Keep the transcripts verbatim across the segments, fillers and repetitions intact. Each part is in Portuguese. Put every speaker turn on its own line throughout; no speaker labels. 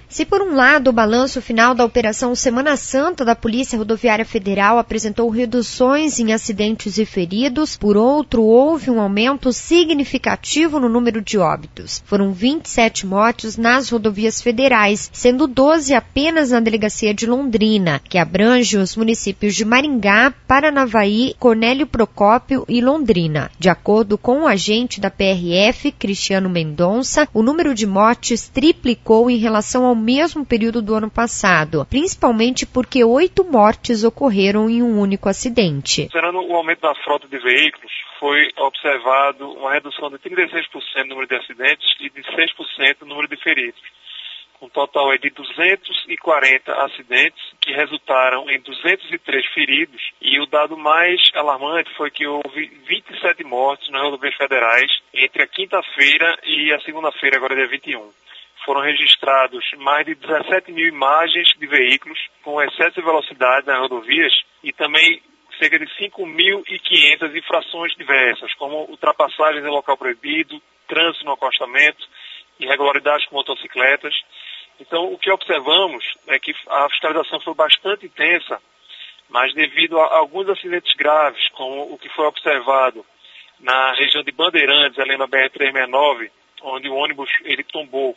Se por um lado o balanço final da Operação Semana Santa da Polícia Rodoviária Federal apresentou reduções em acidentes e feridos, por outro houve um aumento significativo no número de óbitos. Foram vinte e sete mortes nas rodovias federais, sendo doze apenas na delegacia de Londrina, que abrange os municípios de Maringá, Paranavaí, Cornélio Procópio e Londrina. De acordo com o agente da P R F, Cristiano Mendonça, o número de mortes triplicou em relação ao mesmo período do ano passado, principalmente porque oito mortes ocorreram em um único acidente.
Considerando o aumento da frota de veículos, foi observado uma redução de trinta e seis por cento no número de acidentes e de seis por cento no número de feridos. Um total é de duzentos e quarenta acidentes, que resultaram em duzentos e três feridos, e o dado mais alarmante foi que houve vinte e sete mortes nas rodovias federais entre a quinta-feira e a segunda-feira, agora dia vinte e um. Foram registrados mais de dezessete mil imagens de veículos com excesso de velocidade nas rodovias e também cerca de cinco mil e quinhentas infrações diversas, como ultrapassagens em local proibido, trânsito no acostamento, irregularidades com motocicletas. Então, o que observamos é que a fiscalização foi bastante intensa, mas devido a alguns acidentes graves, como o que foi observado na região de Bandeirantes, ali na B R trezentos e sessenta e nove, onde o ônibus ele tombou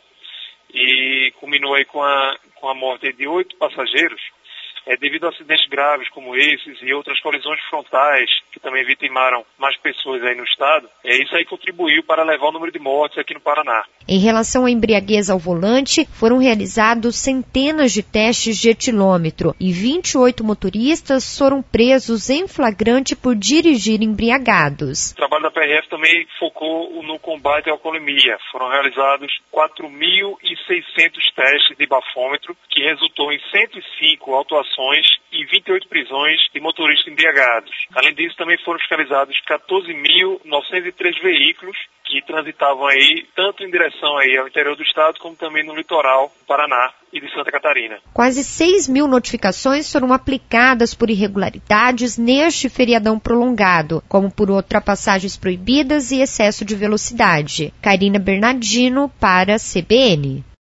e culminou aí com a, com a morte de oito passageiros, é, devido a acidentes graves como esses e outras colisões frontais que também vitimaram mais pessoas aí no estado, é, isso aí contribuiu para elevar o número de mortes aqui no Paraná.
Em relação à embriaguez ao volante, foram realizados centenas de testes de etilômetro e vinte e oito motoristas foram presos em flagrante por dirigir embriagados.
O trabalho da P R F também focou no combate à alcoolemia. Foram realizados quatro mil e seiscentos testes de bafômetro, que resultou em cento e cinco autuações e vinte e oito prisões de motoristas embriagados. Além disso, também foram fiscalizados quatorze mil novecentos e três veículos que transitavam aí tanto em direção aí ao interior do estado como também no litoral do Paraná e de Santa Catarina.
Quase seis mil notificações foram aplicadas por irregularidades neste feriadão prolongado, como por ultrapassagens proibidas e excesso de velocidade. Karina Bernardino para a C B N.